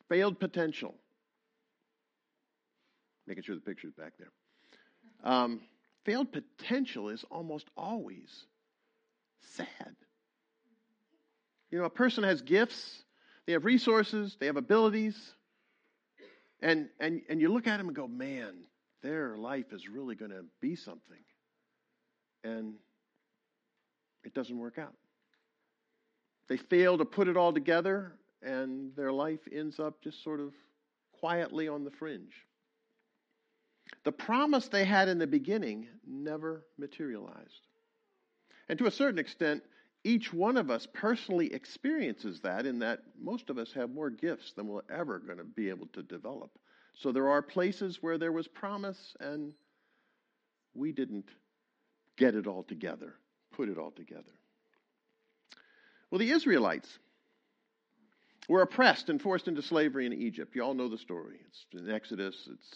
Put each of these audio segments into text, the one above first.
Failed potential. Making sure the picture's back there. Failed potential is almost always sad. You know, a person has gifts, they have resources, they have abilities, and you look at them and go, man, their life is really going to be something. And it doesn't work out. They fail to put it all together, and their life ends up just sort of quietly on the fringe. The promise they had in the beginning never materialized. And to a certain extent, each one of us personally experiences that, in that most of us have more gifts than we're ever going to be able to develop. So there are places where there was promise and we didn't get it all together, put it all together. Well, the Israelites were oppressed and forced into slavery in Egypt. You all know the story. It's in Exodus.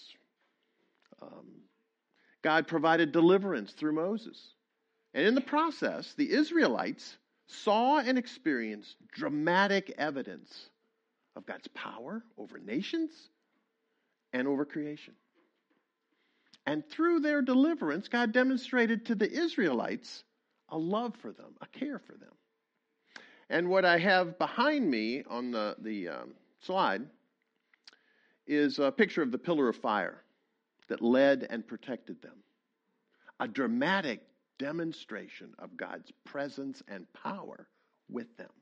God provided deliverance through Moses. And in the process, the Israelites saw and experienced dramatic evidence of God's power over nations and over creation. And through their deliverance, God demonstrated to the Israelites a love for them, a care for them. And what I have behind me on the slide is a picture of the pillar of fire that led and protected them. A dramatic demonstration of God's presence and power with them.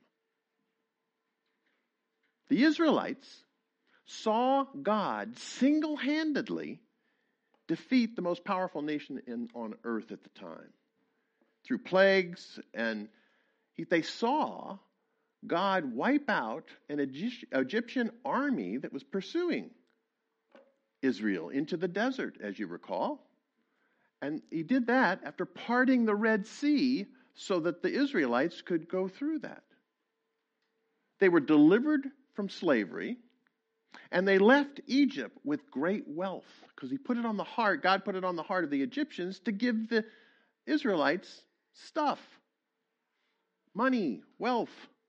The Israelites saw God single-handedly defeat the most powerful nation on earth at the time through plagues, and they saw God wipe out an Egyptian army that was pursuing Israel into the desert, as you recall. And he did that after parting the Red Sea so that the Israelites could go through that. They were delivered from slavery, and they left Egypt with great wealth, because God put it on the heart of the Egyptians to give the Israelites stuff, money, wealth.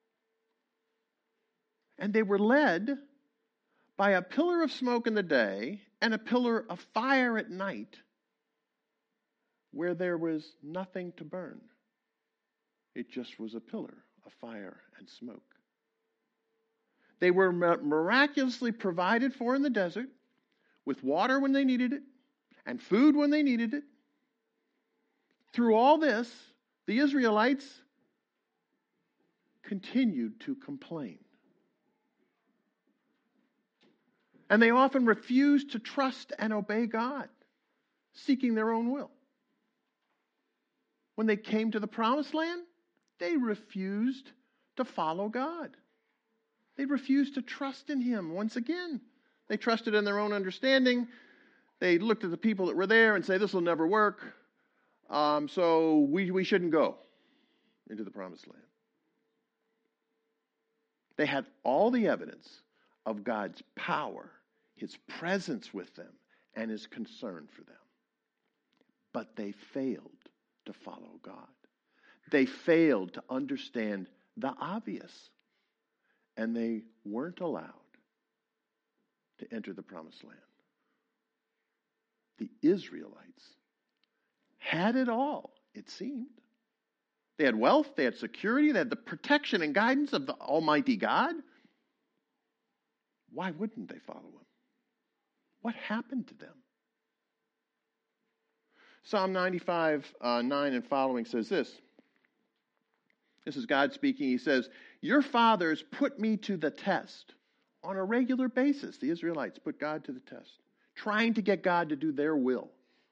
And they were led by a pillar of smoke in the day and a pillar of fire at night, where there was nothing to burn. It just was a pillar of fire and smoke. They were miraculously provided for in the desert, with water when they needed it, and food when they needed it. Through all this, the Israelites continued to complain. And they often refused to trust and obey God, seeking their own will. When they came to the promised land, they refused to follow God. They refused to trust in Him once again. They trusted in their own understanding. They looked at the people that were there and say, this will never work, so we shouldn't go into the promised land. They had all the evidence of God's power, His presence with them, and His concern for them. But they failed to follow God. They failed to understand the obvious. And they weren't allowed to enter the promised land. The Israelites had it all, it seemed. They had wealth, they had security, they had the protection and guidance of the Almighty God. Why wouldn't they follow Him? What happened to them? Psalm 95, 9 and following says this. This is God speaking. He says, your fathers put me to the test on a regular basis. The Israelites put God to the test, trying to get God to do their will.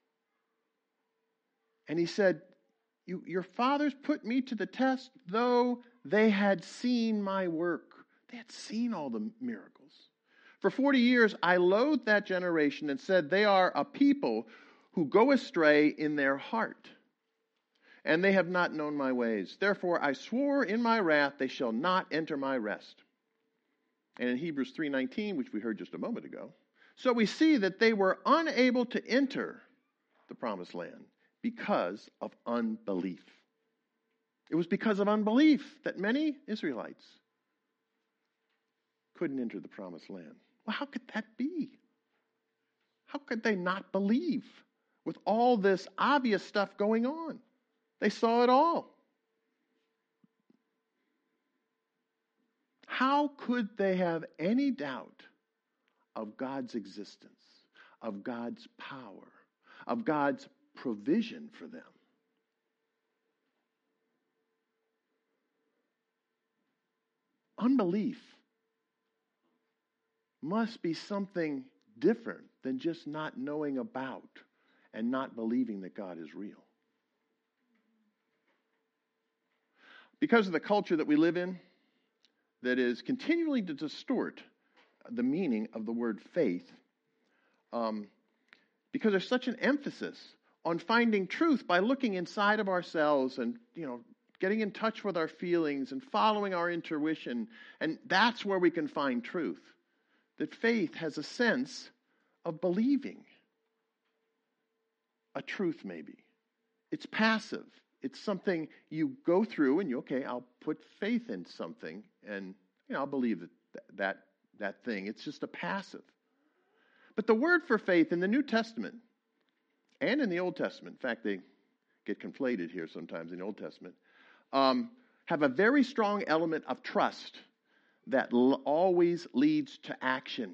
And he said, your fathers put me to the test, though they had seen my work. They had seen all the miracles. For 40 years, I loathed that generation and said, they are a people who go astray in their heart, and they have not known my ways. Therefore, I swore in my wrath, they shall not enter my rest. And in Hebrews 3:19, which we heard just a moment ago, so we see that they were unable to enter the promised land because of unbelief. It was because of unbelief that many Israelites couldn't enter the promised land. Well, how could that be? How could they not believe with all this obvious stuff going on? They saw it all. How could they have any doubt of God's existence, of God's power, of God's provision for them? Unbelief must be something different than just not knowing about and not believing that God is real. Because of the culture that we live in, that is continually to distort the meaning of the word faith, because there's such an emphasis on finding truth by looking inside of ourselves and, getting in touch with our feelings and following our intuition, and that's where we can find truth. That faith has a sense of believing a truth, maybe. It's passive. It's something you go through and I'll put faith in something and I'll believe that thing. It's just a passive. But the word for faith in the New Testament and in the Old Testament, in fact, they get conflated here sometimes in the Old Testament, have a very strong element of trust that always leads to action.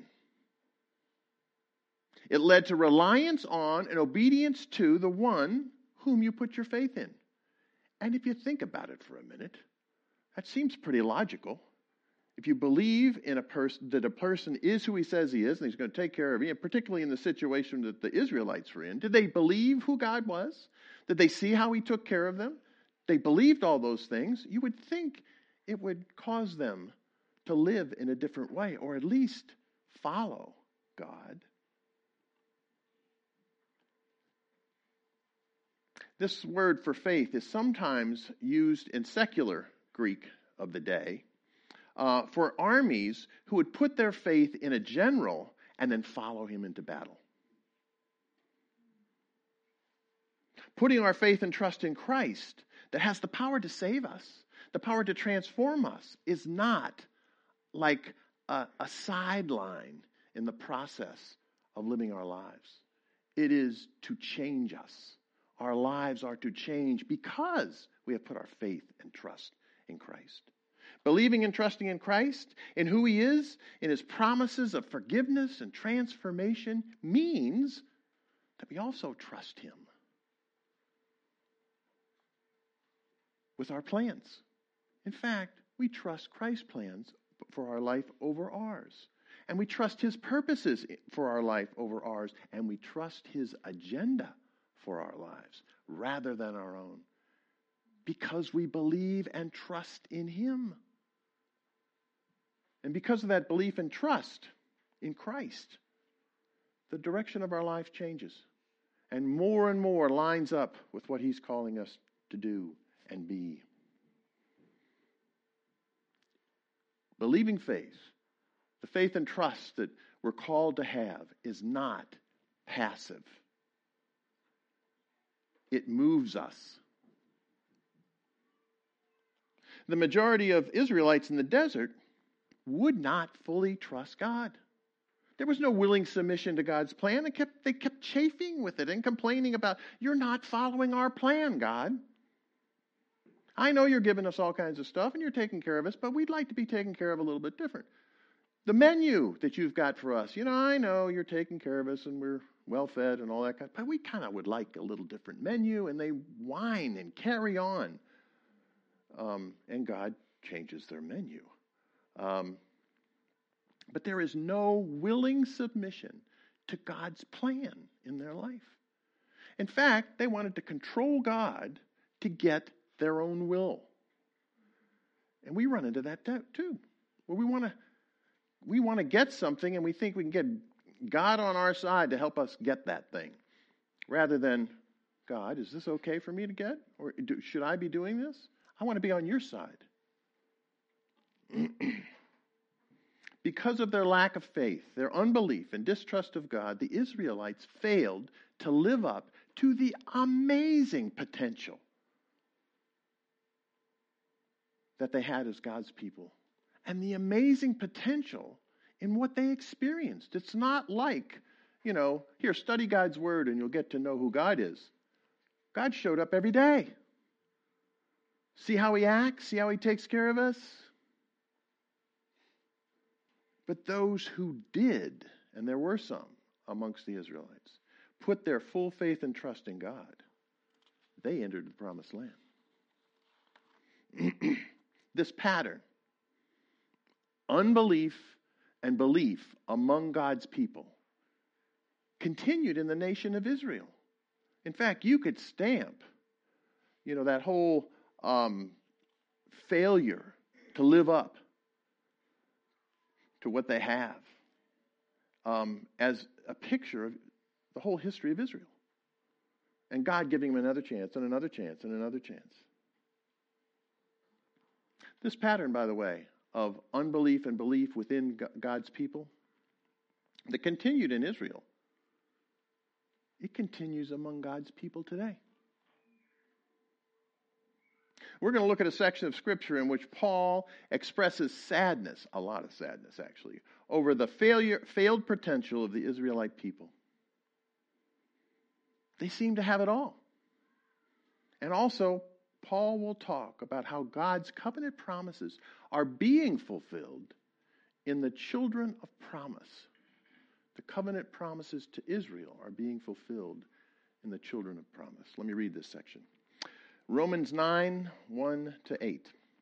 It led to reliance on and obedience to the one whom you put your faith in. And if you think about it for a minute, that seems pretty logical. If you believe in a person, that a person is who he says he is, and he's going to take care of you, particularly in the situation that the Israelites were in, did they believe who God was? Did they see how he took care of them? They believed all those things. You would think it would cause them to live in a different way, or at least follow God. This word for faith is sometimes used in secular Greek of the day for armies who would put their faith in a general and then follow him into battle. Putting our faith and trust in Christ that has the power to save us, the power to transform us, is not like a sideline in the process of living our lives. It is to change us. Our lives are to change because we have put our faith and trust in Christ. Believing and trusting in Christ, in who he is, in his promises of forgiveness and transformation, means that we also trust him with our plans. In fact, we trust Christ's plans for our life over ours. And we trust his purposes for our life over ours. And we trust his agenda for our lives rather than our own. Because we believe and trust in him. And because of that belief and trust in Christ, the direction of our life changes. And more lines up with what he's calling us to do and be. Believing faith, the faith and trust that we're called to have, is not passive. It moves us. The majority of Israelites in the desert would not fully trust God. There was no willing submission to God's plan. They kept chafing with it and complaining about, you're not following our plan, God. I know you're giving us all kinds of stuff and you're taking care of us, but we'd like to be taken care of a little bit different. The menu that you've got for us, I know you're taking care of us and we're well fed and all that kind of, but we kind of would like a little different menu, and they whine and carry on. And God changes their menu. But there is no willing submission to God's plan in their life. In fact, they wanted to control God to get their own will. And we run into that too. Where we want to get something and we think we can get God on our side to help us get that thing. Rather than, God, is this okay for me to get? Or should I be doing this? I want to be on your side. Because of their lack of faith, their unbelief and distrust of God, the Israelites failed to live up to the amazing potential that they had as God's people and the amazing potential in what they experienced. It's not like, here, study God's word and you'll get to know who God is. God showed up every day. See how he acts? See how he takes care of us? But those who did, and there were some amongst the Israelites, put their full faith and trust in God, they entered the promised land. This pattern, unbelief and belief among God's people, continued in the nation of Israel. In fact, you could stamp, that whole failure to live up to what they have as a picture of the whole history of Israel. And God giving them another chance and another chance and another chance. This pattern, by the way, of unbelief and belief within God's people that continued in Israel, it continues among God's people today. We're going to look at a section of Scripture in which Paul expresses sadness, a lot of sadness actually, over the failed potential of the Israelite people. They seem to have it all. And also, Paul will talk about how God's covenant promises are being fulfilled in the children of promise. The covenant promises to Israel are being fulfilled in the children of promise. Let me read this section. Romans 9, 1-8.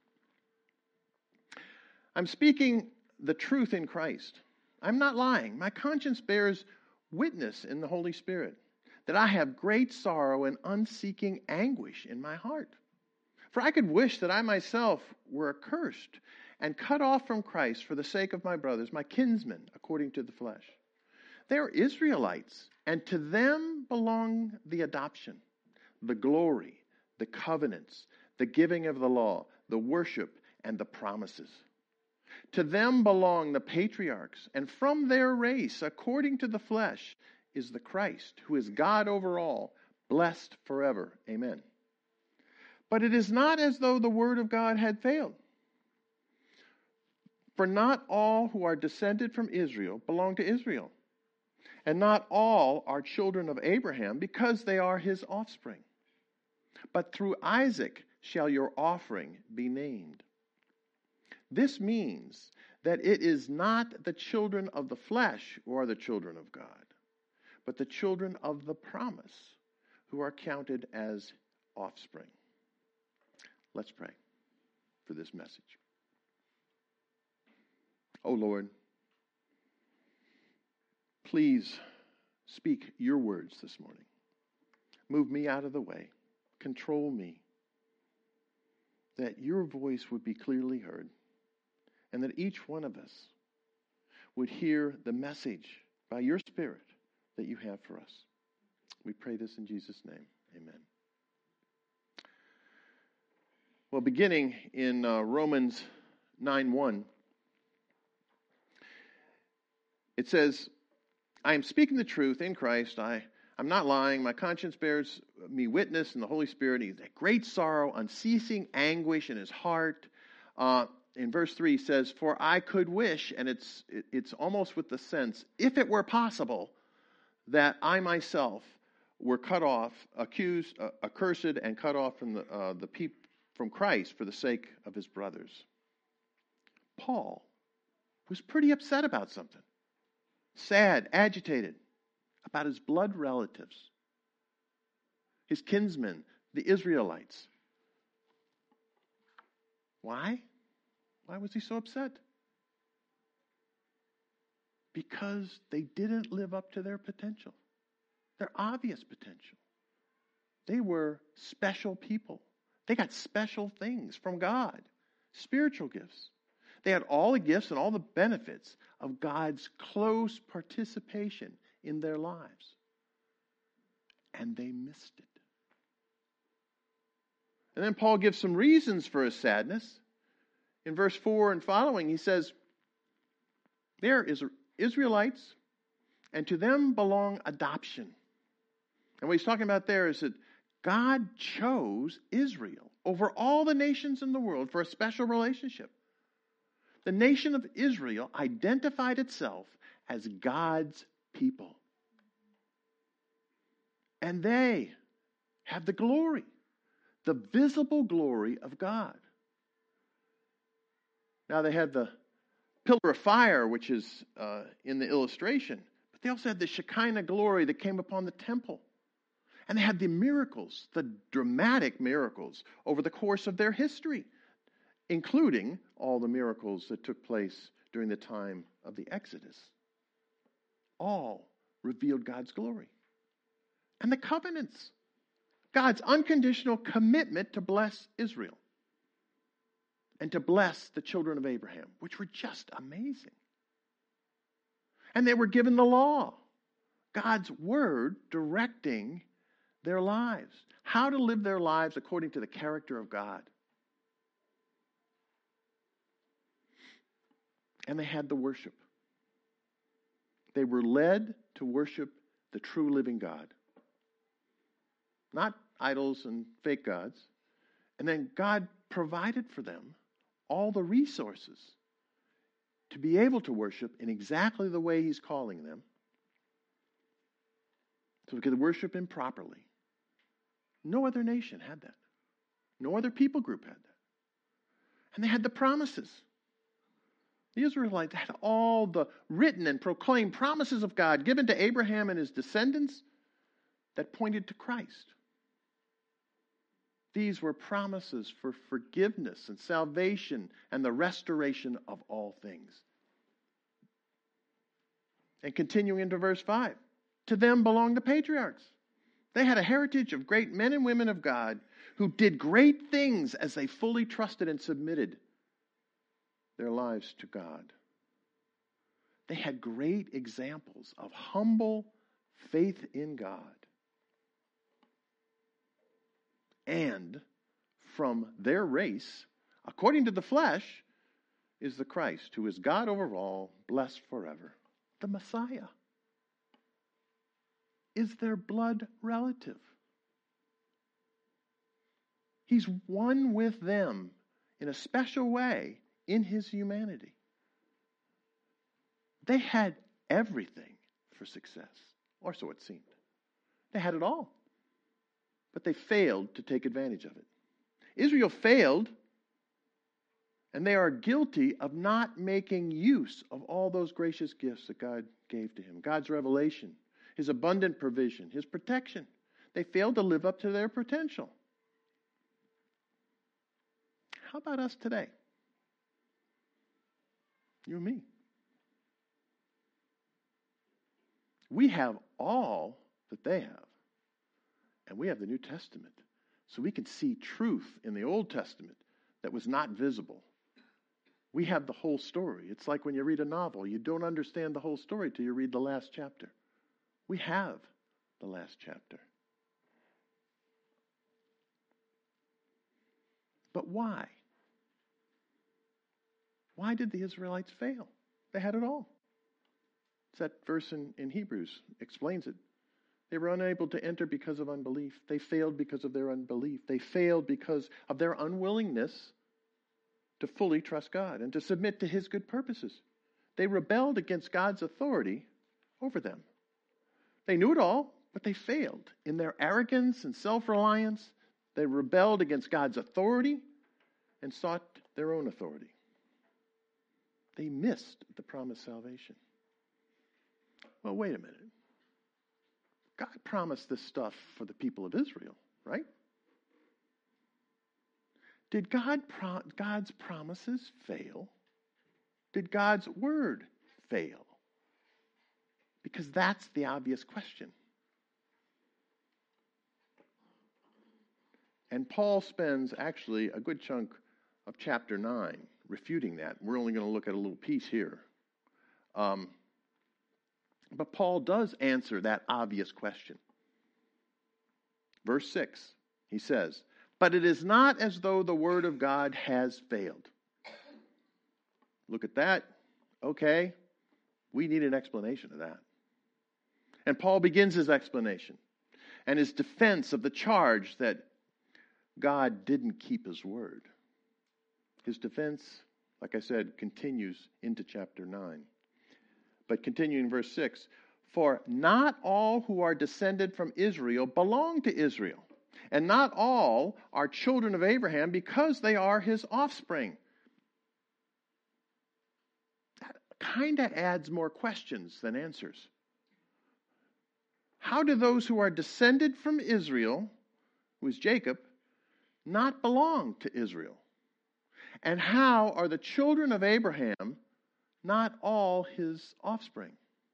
I'm speaking the truth in Christ. I'm not lying. My conscience bears witness in the Holy Spirit that I have great sorrow and unceasing anguish in my heart. For I could wish that I myself were accursed and cut off from Christ for the sake of my brothers, my kinsmen, according to the flesh. They are Israelites, and to them belong the adoption, the glory, the covenants, the giving of the law, the worship, and the promises. To them belong the patriarchs, and from their race, according to the flesh, is the Christ, who is God over all, blessed forever. Amen. But it is not as though the word of God had failed. For not all who are descended from Israel belong to Israel, and not all are children of Abraham because they are his offspring. But through Isaac shall your offering be named. This means that it is not the children of the flesh who are the children of God, but the children of the promise who are counted as offspring. Let's pray for this message. Oh Lord, please speak your words this morning. Move me out of the way. Control me. That your voice would be clearly heard. And that each one of us would hear the message by your Spirit that you have for us. We pray this in Jesus' name. Amen. Well, beginning in Romans 9:1, it says, I am speaking the truth in Christ. I'm not lying. My conscience bears me witness in the Holy Spirit. He's had great sorrow, unceasing anguish in his heart. In verse 3 he says, for I could wish, and it's almost with the sense, if it were possible, that I myself were cut off, accused, accursed, and cut off from Christ for the sake of his brothers. Paul was pretty upset about something. Sad, agitated about his blood relatives, his kinsmen, the Israelites. Why? Why was he so upset? Because they didn't live up to their potential, their obvious potential. They were special people. They got special things from God, spiritual gifts. They had all the gifts and all the benefits of God's close participation in their lives. And they missed it. And then Paul gives some reasons for his sadness. In verse 4 and following, he says, there is Israelites, and to them belong adoption. And what he's talking about there is that God chose Israel over all the nations in the world for a special relationship. The nation of Israel identified itself as God's people. And they have the glory, the visible glory of God. Now they had the pillar of fire, which is in the illustration, but they also had the Shekinah glory that came upon the temple. And they had the miracles, the dramatic miracles over the course of their history, including all the miracles that took place during the time of the Exodus. All revealed God's glory. And the covenants, God's unconditional commitment to bless Israel and to bless the children of Abraham, which were just amazing. And they were given the law, God's word directing their lives, how to live their lives according to the character of God. And they had the worship. They were led to worship the true living God, not idols and fake gods. And then God provided for them all the resources to be able to worship in exactly the way He's calling them, so we could worship Him properly. No other nation had that. No other people group had that. And they had the promises. The Israelites had all the written and proclaimed promises of God given to Abraham and his descendants that pointed to Christ. These were promises for forgiveness and salvation and the restoration of all things. And continuing into verse 5, to them belong the patriarchs. They had a heritage of great men and women of God who did great things as they fully trusted and submitted their lives to God. They had great examples of humble faith in God. And from their race, according to the flesh, is the Christ, who is God over all, blessed forever. The Messiah is their blood relative. He's one with them in a special way in his humanity. They had everything for success, or so it seemed. They had it all, but they failed to take advantage of it. Israel failed, and they are guilty of not making use of all those gracious gifts that God gave to him. God's revelation, his abundant provision, his protection. They failed to live up to their potential. How about us today? You and me. We have all that they have. And we have the New Testament. So we can see truth in the Old Testament that was not visible. We have the whole story. It's like when you read a novel. You don't understand the whole story till you read the last chapter. We have the last chapter. But why? Why did the Israelites fail? They had it all. It's that verse in Hebrews explains it. They were unable to enter because of unbelief. They failed because of their unbelief. They failed because of their unwillingness to fully trust God and to submit to his good purposes. They rebelled against God's authority over them. They knew it all, but they failed. In their arrogance and self-reliance, they rebelled against God's authority and sought their own authority. They missed the promised salvation. Well, wait a minute. God promised this stuff for the people of Israel, right? Did God's promises fail? Did God's word fail? Because that's the obvious question. And Paul spends actually a good chunk of chapter 9 refuting that. We're only going to look at a little piece here. But Paul does answer that obvious question. Verse 6, he says, "But it is not as though the word of God has failed." Look at that. Okay, we need an explanation of that. And Paul begins his explanation and his defense of the charge that God didn't keep his word. His defense, like I said, continues into chapter 9. But continuing verse 6, for not all who are descended from Israel belong to Israel, and not all are children of Abraham because they are his offspring. That kind of adds more questions than answers. How do those who are descended from Israel, who is Jacob, not belong to Israel? And how are the children of Abraham not all his offspring?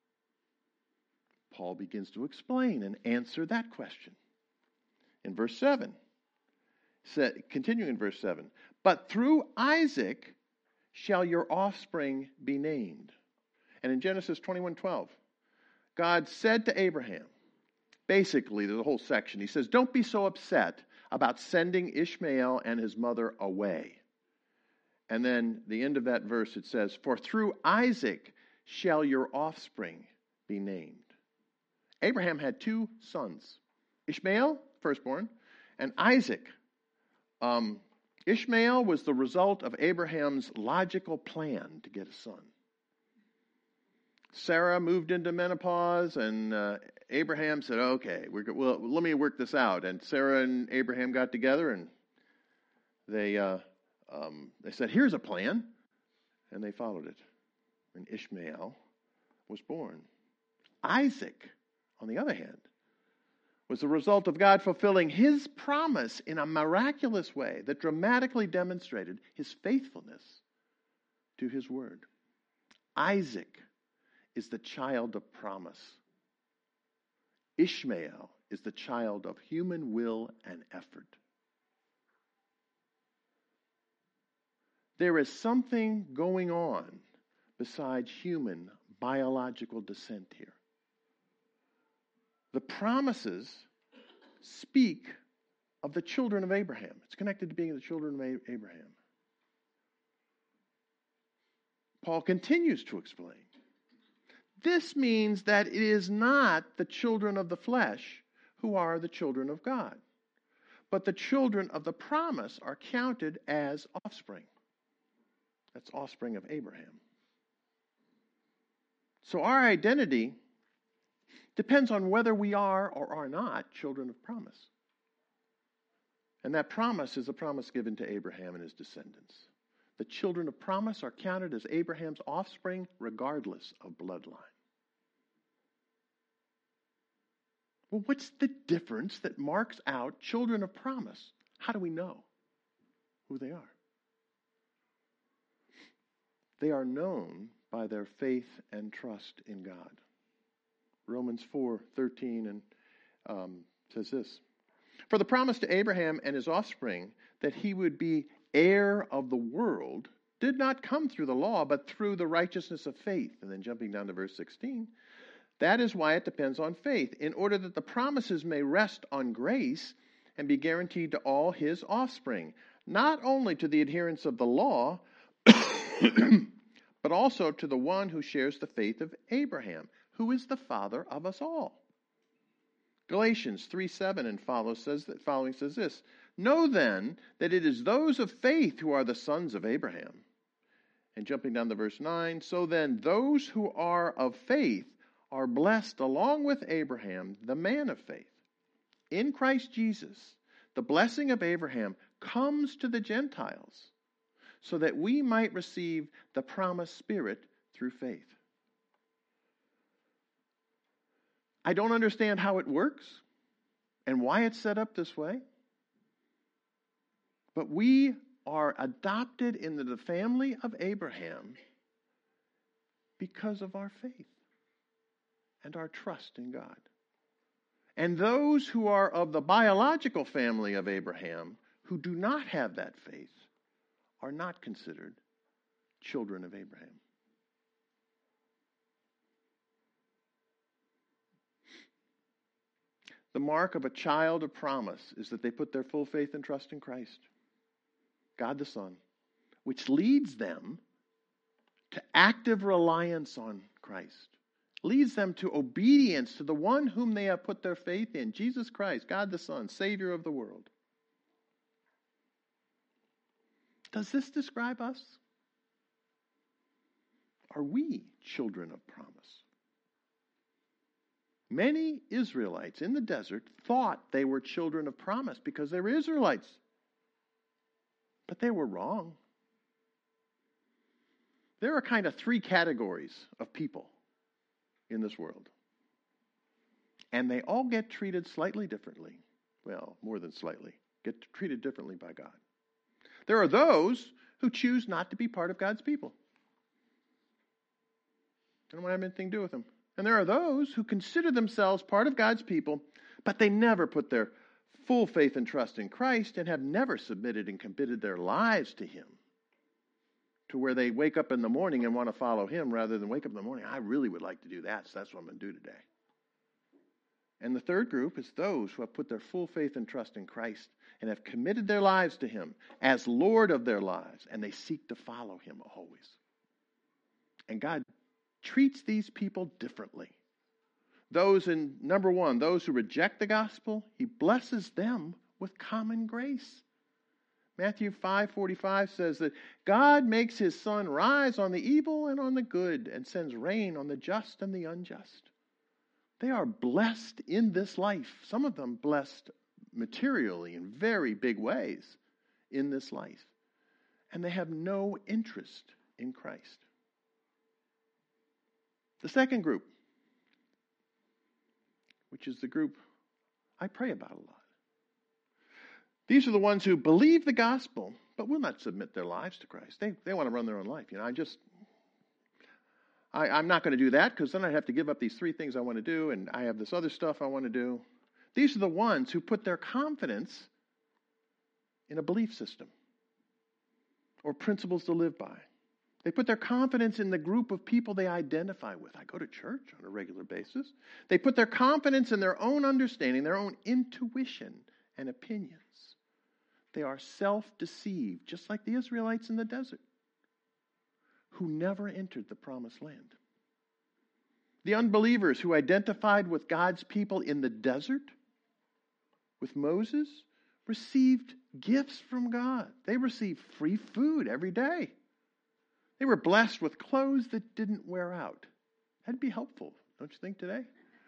Paul begins to explain and answer that question. In verse 7, continuing in verse 7, but through Isaac shall your offspring be named. And in Genesis 21:12, God said to Abraham, basically, there's a whole section. He says, don't be so upset about sending Ishmael and his mother away. And then the end of that verse, it says, for through Isaac shall your offspring be named. Abraham had two sons, Ishmael, firstborn, and Isaac. Ishmael was the result of Abraham's logical plan to get a son. Sarah moved into menopause, and Abraham said, okay, let me work this out. And Sarah and Abraham got together, and they said, here's a plan. And they followed it. And Ishmael was born. Isaac, on the other hand, was the result of God fulfilling his promise in a miraculous way that dramatically demonstrated his faithfulness to his word. Isaac is the child of promise. Ishmael is the child of human will and effort. There is something going on besides human biological descent here. The promises speak of the children of Abraham. It's connected to being the children of Abraham. Paul continues to explain. This means that it is not the children of the flesh who are the children of God, but the children of the promise are counted as offspring. That's offspring of Abraham. So our identity depends on whether we are or are not children of promise. And that promise is a promise given to Abraham and his descendants. The children of promise are counted as Abraham's offspring regardless of bloodline. Well, what's the difference that marks out children of promise? How do we know who they are? They are known by their faith and trust in God. Romans 4:13 says this, for the promise to Abraham and his offspring that he would be heir of the world did not come through the law, but through the righteousness of faith. And then jumping down to verse 16, that is why it depends on faith, in order that the promises may rest on grace and be guaranteed to all his offspring, not only to the adherents of the law, but also to the one who shares the faith of Abraham, who is the father of us all. Galatians 3:7 and following says this, know then that it is those of faith who are the sons of Abraham. And jumping down to verse 9, so then those who are of faith are blessed along with Abraham, the man of faith. In Christ Jesus, the blessing of Abraham comes to the Gentiles, so that we might receive the promised Spirit through faith. I don't understand how it works and why it's set up this way, but we are adopted into the family of Abraham because of our faith and our trust in God. And those who are of the biological family of Abraham who do not have that faith are not considered children of Abraham. The mark of a child of promise is that they put their full faith and trust in Christ, God the Son, which leads them to active reliance on Christ, leads them to obedience to the one whom they have put their faith in, Jesus Christ, God the Son, Savior of the world. Does this describe us? are we children of promise? Many Israelites in the desert thought they were children of promise because they were Israelites. But they were wrong. There are kind of three categories of people in this world. And they all get treated slightly differently. Well, more than slightly. Get treated differently by God. There are those who choose not to be part of God's people. I don't want to have anything to do with them. And there are those who consider themselves part of God's people, but they never put their full faith and trust in Christ and have never submitted and committed their lives to Him, to where they wake up in the morning and want to follow Him rather than wake up in the morning, I really would like to do that, so that's what I'm going to do today. And the third group is those who have put their full faith and trust in Christ and have committed their lives to Him as Lord of their lives, and they seek to follow Him always. And God treats these people differently. Those in, number one, those who reject the gospel, He blesses them with common grace. Matthew 5:45 says that God makes His sun rise on the evil and on the good and sends rain on the just and the unjust. They are blessed in this life. Some of them blessed materially in very big ways in this life. And they have no interest in Christ. The second group, which is the group I pray about a lot. These are the ones who believe the gospel, but will not submit their lives to Christ. They want to run their own life. I'm not going to do that because then I have to give up these three things I want to do, and I have this other stuff I want to do. These are the ones who put their confidence in a belief system or principles to live by. They put their confidence in the group of people they identify with. I go to church on a regular basis. They put their confidence in their own understanding, their own intuition and opinions. They are self-deceived, just like the Israelites in the desert, who never entered the promised land. The unbelievers who identified with God's people in the desert, with Moses, received gifts from God. They received free food every day. They were blessed with clothes that didn't wear out. That'd be helpful, don't you think, today?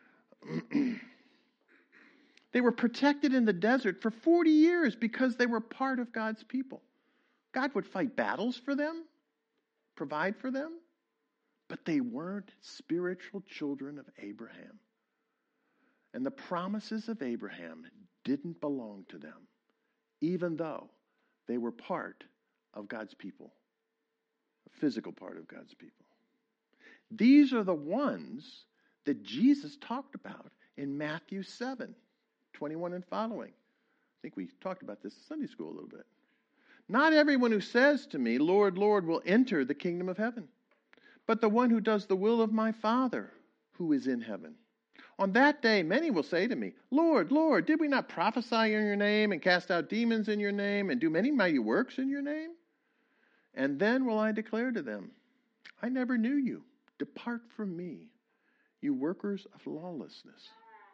They were protected in the desert for 40 years because they were part of God's people. God would fight battles for them, provide for them, but they weren't spiritual children of Abraham. And the promises of Abraham didn't belong to them, even though they were part of God's people, a physical part of God's people. These are the ones that Jesus talked about in Matthew 7:21 and following. I think we talked about this in Sunday school a little bit. Not everyone who says to me, Lord, Lord, will enter the kingdom of heaven, but the one who does the will of my Father who is in heaven. On that day, many will say to me, Lord, Lord, did we not prophesy in your name and cast out demons in your name and do many mighty works in your name? And then will I declare to them, I never knew you. Depart from me, you workers of lawlessness.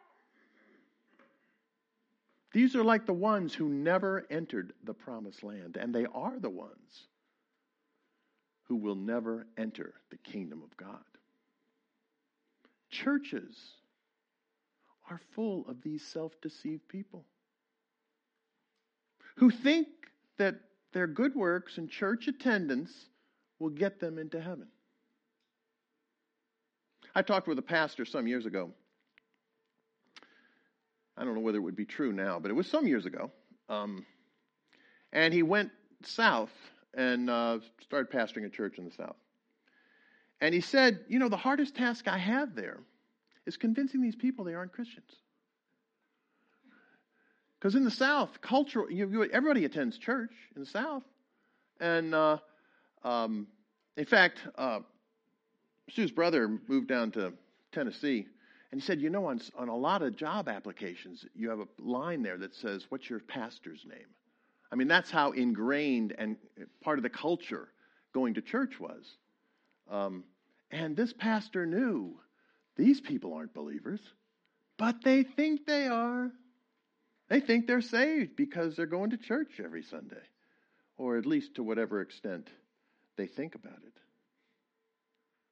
These are like the ones who never entered the promised land, and they are the ones who will never enter the kingdom of God. Churches are full of these self-deceived people who think that their good works and church attendance will get them into heaven. I talked with a pastor some years ago. I don't know whether it would be true now, but it was some years ago. And he went south and started pastoring a church in the south. And he said, the hardest task I have there is convincing these people they aren't Christians. Because in the South, everybody attends church in the South. And in fact, Sue's brother moved down to Tennessee. And he said, on a lot of job applications, you have a line there that says, what's your pastor's name? I mean, that's how ingrained and part of the culture going to church was. And this pastor knew these people aren't believers, but they think they are. They think they're saved because they're going to church every Sunday, or at least to whatever extent they think about it.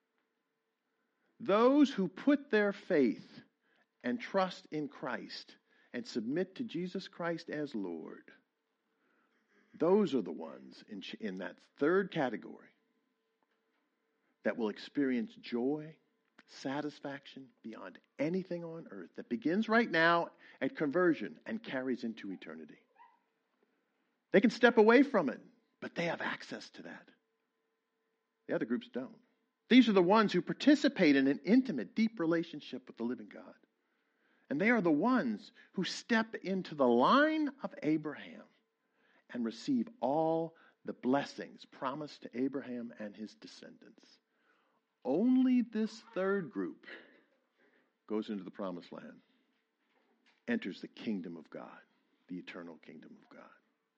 Those who put their faith and trust in Christ and submit to Jesus Christ as Lord, those are the ones in that third category that will experience joy, satisfaction beyond anything on earth that begins right now at conversion and carries into eternity. They can step away from it, but they have access to that. The other groups don't. These are the ones who participate in an intimate, deep relationship with the living God. And they are the ones who step into the line of Abraham and receive all the blessings promised to Abraham and his descendants. Only this third group goes into the promised land, enters the kingdom of God, the eternal kingdom of God.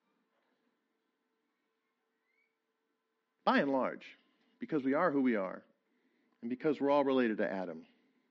By and large, because we are who we are, and because we're all related to Adam,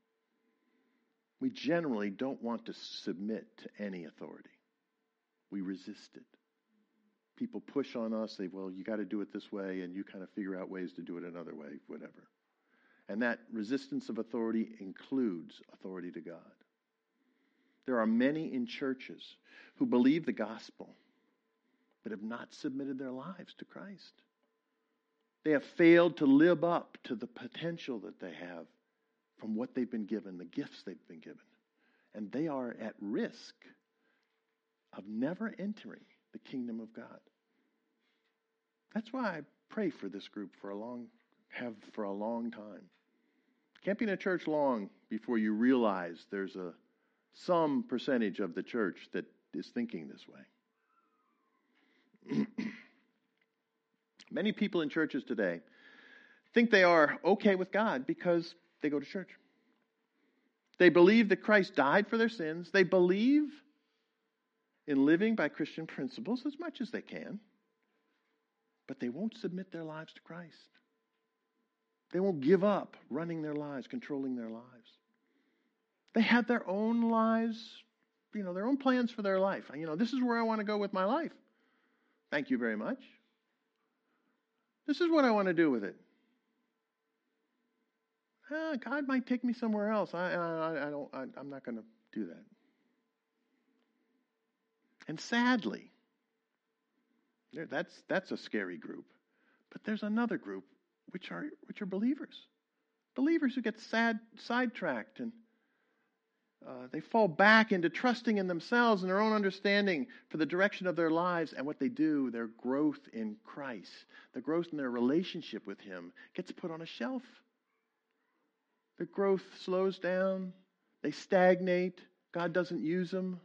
we generally don't want to submit to any authority. We resist it. People push on us, say, well, you got to do it this way, and you kind of figure out ways to do it another way, whatever. And that resistance of authority includes authority to God. There are many in churches who believe the gospel, but have not submitted their lives to Christ. They have failed to live up to the potential that they have from what they've been given, the gifts they've been given. And they are at risk of never entering the kingdom of God. That's why I pray for this group for a long time. Can't be in a church long before you realize there's some percentage of the church that is thinking this way. Many people in churches today think they are okay with God because they go to church. They believe that Christ died for their sins. They believe in living by Christian principles as much as they can. But they won't submit their lives to Christ. They won't give up running their lives, controlling their lives. They have their own lives, their own plans for their life. This is where I want to go with my life. Thank you very much. This is what I want to do with it. God might take me somewhere else. I'm not going to do that. And sadly, that's a scary group. But there's another group which are believers. Believers who get sidetracked and they fall back into trusting in themselves and their own understanding for the direction of their lives, and what they do, their growth in Christ, the growth in their relationship with Him gets put on a shelf. Their growth slows down. They stagnate. God doesn't use them.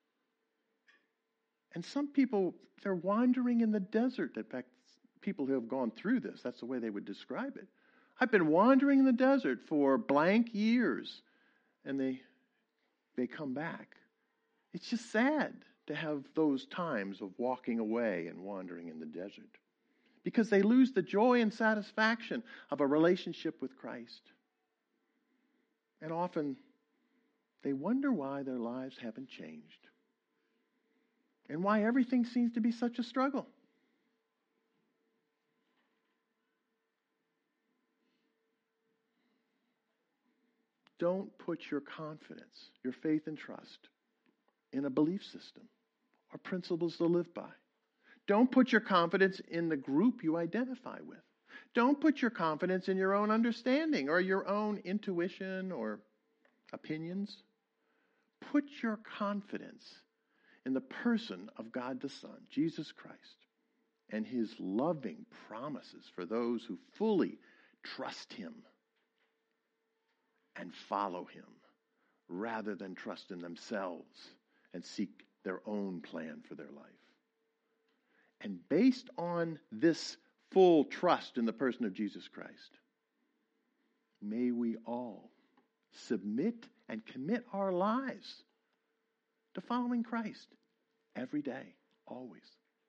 And some people, they're wandering in the desert. In fact, people who have gone through this, that's the way they would describe it. I've been wandering in the desert for blank years, and they come back. It's just sad to have those times of walking away and wandering in the desert, because they lose the joy and satisfaction of a relationship with Christ. And often they wonder why their lives haven't changed and why everything seems to be such a struggle. Don't put your confidence, your faith and trust in a belief system or principles to live by. Don't put your confidence in the group you identify with. Don't put your confidence in your own understanding or your own intuition or opinions. Put your confidence in the person of God the Son, Jesus Christ, and His loving promises for those who fully trust Him and follow Him, rather than trust in themselves and seek their own plan for their life. And based on this full trust in the person of Jesus Christ, may we all submit and commit our lives to following Christ every day, always.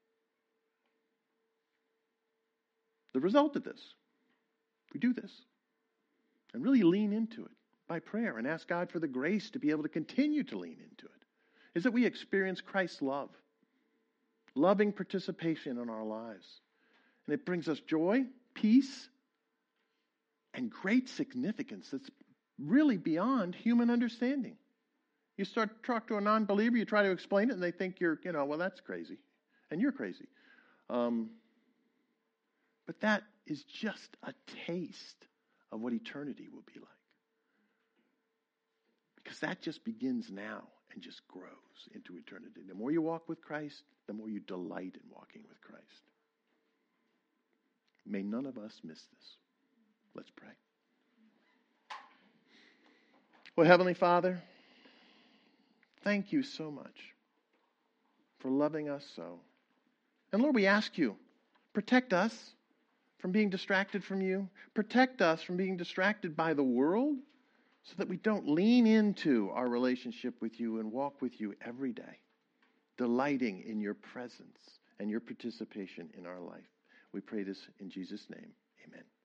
The result of this, we do this and really lean into it by prayer and ask God for the grace to be able to continue to lean into it, is that we experience Christ's love, loving participation in our lives. And it brings us joy, peace, and great significance that's really beyond human understanding. You start to talk to a non-believer, you try to explain it, and they think you're, well, that's crazy. And you're crazy. But that is just a taste of what eternity will be like. Because that just begins now and just grows into eternity. The more you walk with Christ, the more you delight in walking with Christ. May none of us miss this. Let's pray. Well, Heavenly Father, thank you so much for loving us so. And Lord, we ask you, protect us from being distracted from you. Protect us from being distracted by the world so that we don't lean into our relationship with you and walk with you every day, delighting in your presence and your participation in our life. We pray this in Jesus' name. Amen.